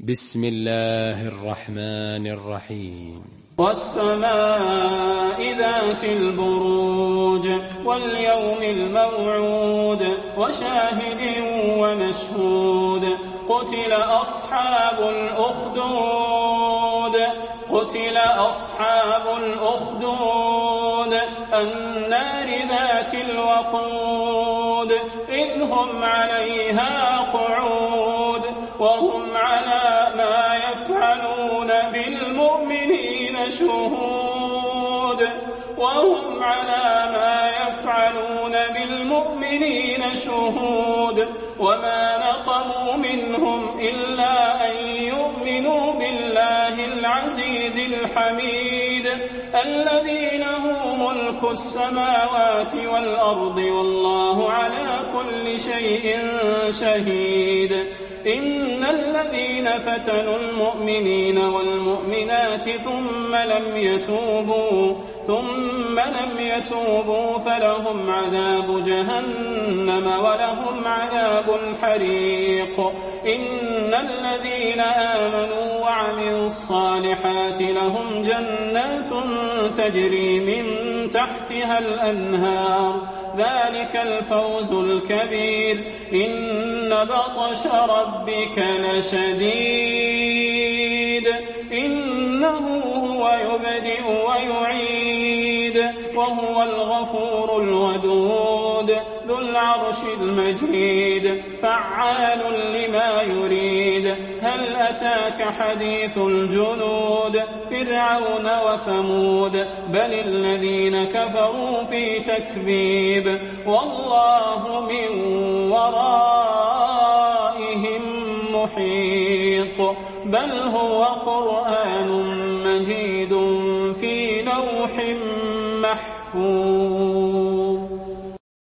بسم الله الرحمن الرحيم. والسماء ذات البروج واليوم الموعود وشاهد ومشهود قتل أصحاب الأخدود النار ذات الوقود إذ هم عليها قعود وهم على ما يفعلون بالمؤمنين شهود وما نقموا منهم إلا أن يؤمنوا بالله العزيز الحميد الذي له ملك السماوات والأرض والله على كل شيء شهيد. إن الذين فتنوا المؤمنين والمؤمنات ثم لم يتوبوا فلهم عذاب جهنم ولهم عذاب الحريق. إن الذين آمنوا وعملوا الصالحات لهم جنات تجري من تحتها الأنهار ذلك الفوز الكبير. إن بطش ربك لشديد إنه هو يبدئ ويعيد وهو الغفور الودود ذو العرش المجيد فعال لما يريد. هل أتاك حديث الجنود فرعون وثمود بل الذين كفروا في تكذيب والله من ورائهم محيط بل هو قرآن مجيد في لوح محفوظ.